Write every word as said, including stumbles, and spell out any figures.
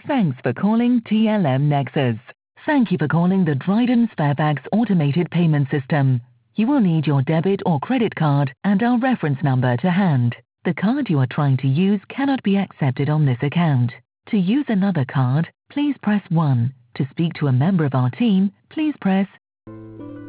Thanks for calling T L M Nexus. Thank you for calling the Dryden Sparebags automated payment system. You will need your debit or credit card and our reference number to hand. The card you are trying to use cannot be accepted on this account. To use another card, please press one. To speak to a member of our team, please press